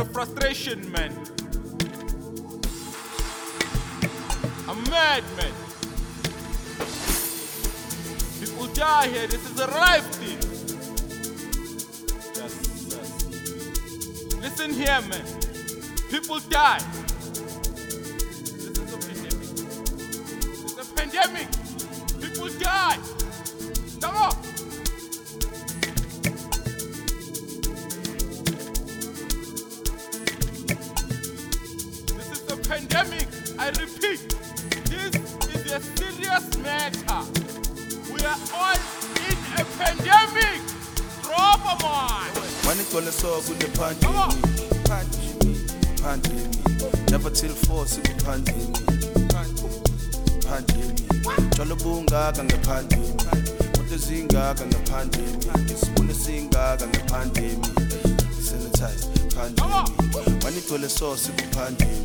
of frustration, man. I'm mad, man. People die here. This is a life thing. Just. Listen here, man. People die. This is a pandemic. It's a pandemic. People die. Come on. This is a pandemic. I repeat, this is a serious matter. We are all in a pandemic. Drop a man. When it gonna solve with the pandemic? Pandemic. Never till force it with pandemic. Pandemic. Cholobunga and the pandemic. What the zinga and the pandemic. It's when the zinga and the pandemic. Sanitize pandemic. When it gonna solve it with pandemic?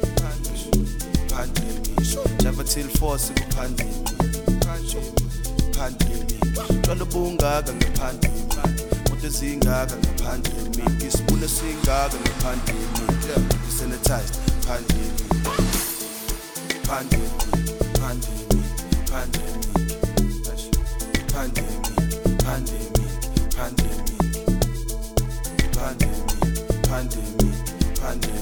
Pandemic. Never till force it with pandemic. Pandemic. Cholobunga and the pandemic. Zinga and the pandemic. It's when the zinga and the pandemic. It's sanitized pandemic. Pandemic. Pandemic. Pandemic. Pandemic. Pandemic. Pandemic. Pandemic. Pandemic.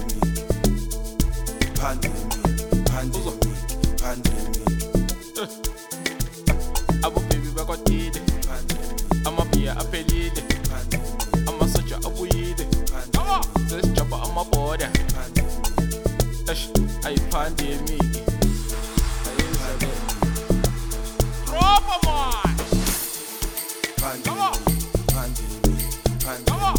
Pandemic. Pandemic. Pandemic. Abo baby bakotile. I'm up here, I believe it. I'm a such a abuyide. This job on my border. I pandemic. Drop a man. Come on. Come on.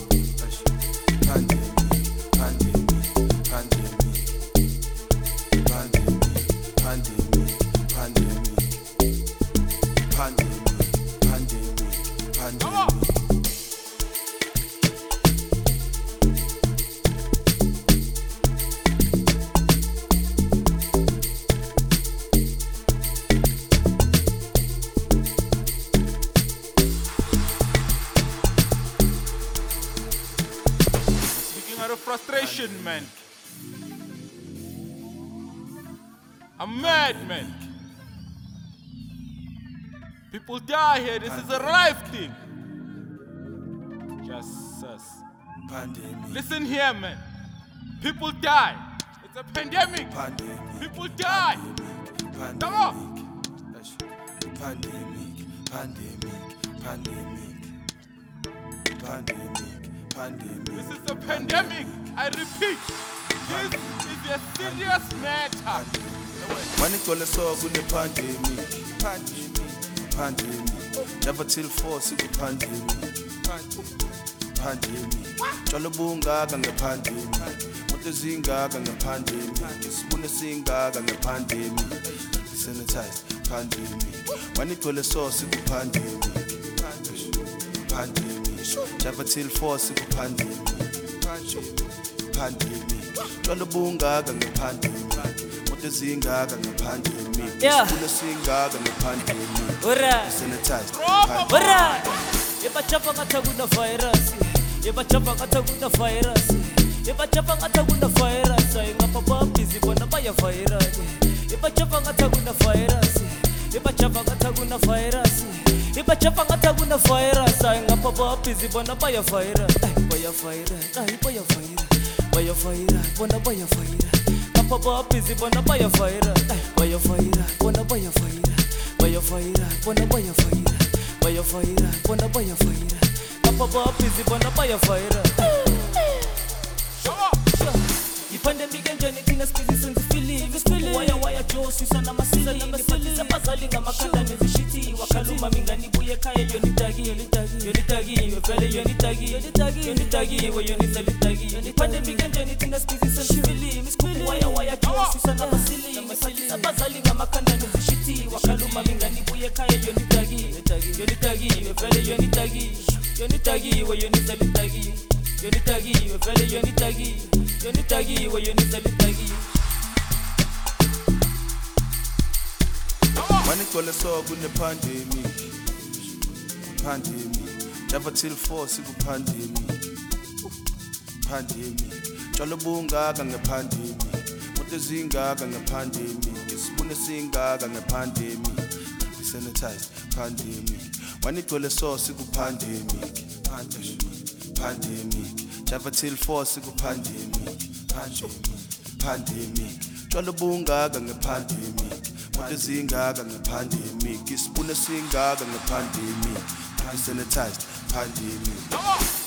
Frustration, man. I'm mad, man. People die here. This is a life thing. Just us. Pandemic. Listen here, man. People die. It's a pandemic. Pandemic. People die. Pandemic. Come on. Pandemic. Pandemic. Pandemic. Pandemic. Pandemic. This is a pandemic. I repeat, this is a serious matter. When it gonna solve with the pandemic? Pandemic. Never till force it with pandemic. Pandemic. Cholobunga and the pandemic. What the zinga and the pandemic. It's when the zinga and the pandemic. Sanitized pandemic. When it gonna solve it with pandemic? Pandemic. Never till force it with pandemic. Pandemic. Cholobunga and the pandemic. What the zinga and the pandemic. Yeah. When the zinga and the pandemic. Ura. Sanitized Ura. pandemic. Yebachapa ngataguna virus. Yebachapa ngataguna virus. Yebachapa ngataguna virus. Ngapapa busy bona baya virus. Yebachapa ngataguna virus. Yebachapa ngataguna virus. Yebachapa ngataguna virus. Ngapapa busy bona baya virus. Baya virus. Baya virus. Baya virus. Bona baya virus. Ngapapa busy bona baya virus. Baya virus. Bona baya virus. Baya virus. Bona baya virus. Baya fire, bona baya fire. Papa busy bona baya fire. Ipandemic njani thina speed sense feeling. Waya Josi sana masila nipatiza bazali ngamakanda nezishiti wakaluma mingani buye kaya yonitagi vele yonitagi we yonitagi. Ipandemic njani thina speed sense feeling. Waya Josi sana masila nipatiza bazali ngamakanda nezishiti wakaluma mingani buye kaya yonitagi vele yonitagi we yonitagi we vele yonitagi we yonitagi. When it gonna solve with the pandemic? Pandemic. Never till force it with pandemic. pandemic tshwala bungaka ngepandemic moto zingaka ngepandemic isibune singaka ngepandemic sanitized pandemic wanigcwele sauce ku-pandemic pandemic java till 4 siku-pandemic pandemic tshwala bungaka ngepandemic moto zingaka ngepandemic isibune singaka ngepandemic sanitized pandemic. Come on.